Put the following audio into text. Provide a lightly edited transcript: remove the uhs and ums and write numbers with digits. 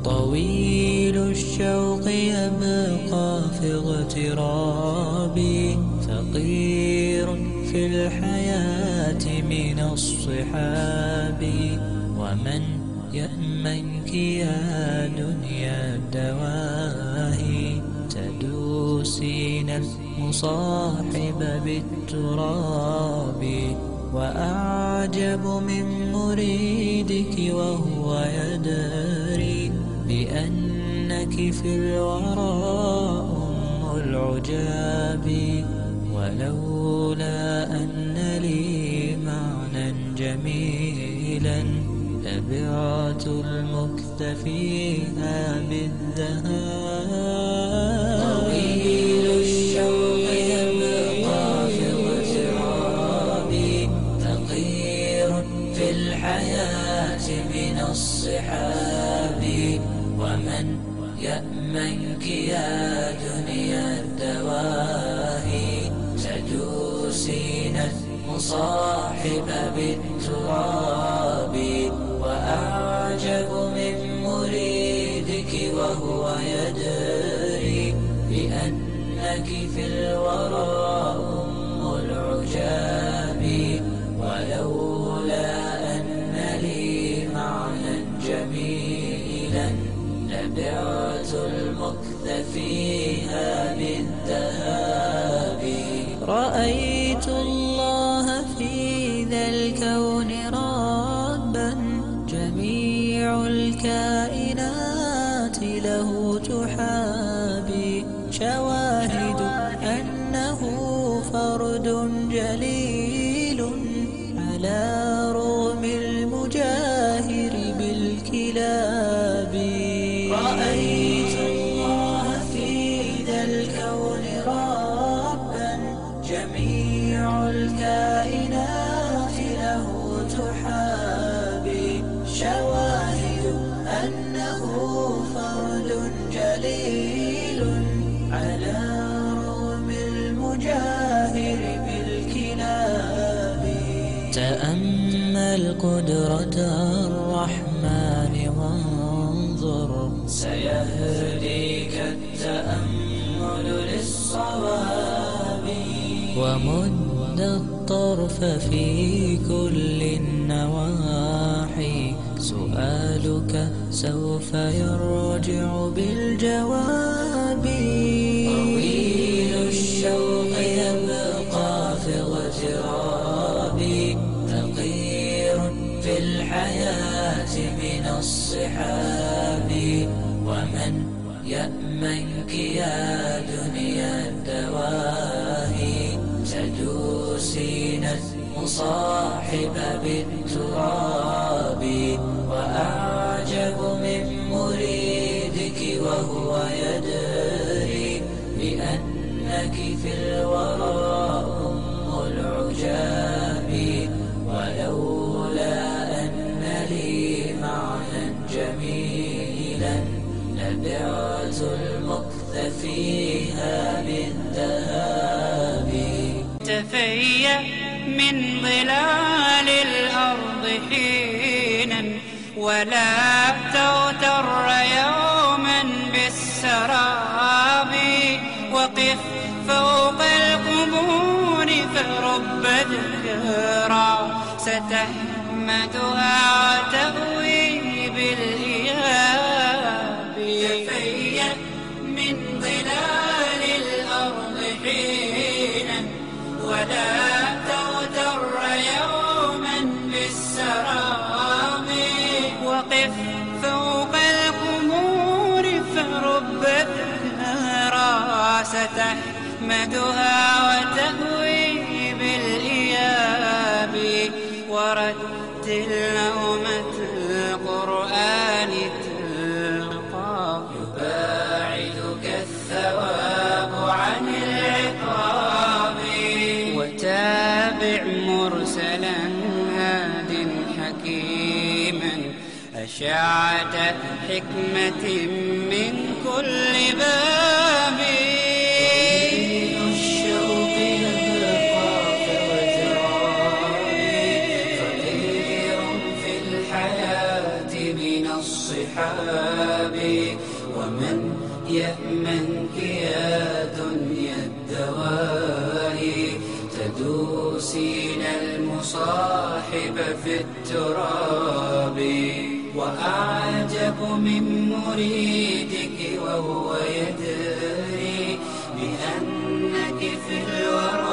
طويل الشوق يبقى في اغترابي، فقير في الحياة من الصحاب. ومن يأمنك يا دنيا الدواهي، تدوسين المصاحب بالتراب. وأعجب من مريدك وهو يدري بأنك في الورى أم العجاب. ولولا أن لي معنى جميلا لبعت المكث فيها بالذهاب. طويل الشوق يبقى في اغترابي، فقير في الحياة من الصحاب. ومن يأمنك يا دنيا الدواهي، تدوسين المصاحب بالتراب. وأعجب من مريدك وهو يدري بأنك في الورى أم العجاب. ولولا أن لي معنى جميلا لبعت المكث فيها بالذهاب. رأيت الله في ذا الكون ربا، جميع الكائنات له تحابي. شواهد أنه فرد جليل على رغم المجاهر بالكلاب. رأيت الله في ذا الكون ربا، جميع الكائنات له تحابي. شواهد أنه فرد جليل على رغم المجاهر بالكلاب. تأمل قدرة الرحمن وانظر، سيهديك التأمل للصواب. ومد الطرف في كل النواحي، سؤالك سوف يرجع بالجواب. طويل الشوق يبقى في اغترابي، فقير في الحياة من الصحاب. ومن يأمنك يا دنيا الدواهي، تدوسين المصاحب بالتراب. وأعجب من مريدك وهو يدري بأنك في الورى أم العجاب. ولولا أن لي معنى جميلا لبعت المكث فيها بالذهاب. تفيأ من ظلال الأرض حينا، ولا تغتر يوما بالسراب. وقف فوق القبور فرب ذكرى، ستحمدها وتأوي بالإياب. تفيأ من ظلال الأرض حينا، ولا تغتر يوما بالسراب. وقف فوق القبور فرب ذكرى، ستحمدها وتأوي بالإياب. ورتل نغمة القرآن تلقى، يباعدك الثواب عن العقاب. وتابع مرسلا هاد حكيما، أشعة حكمة من كل باب. الشوق يبقى في اغترابي، فقير في الحياة من الصحاب. يأمنك يا دنيا الدوائي تدوسين المصاحب في التراب. وأعجب من مريدك وهو يدري بأنك في الورى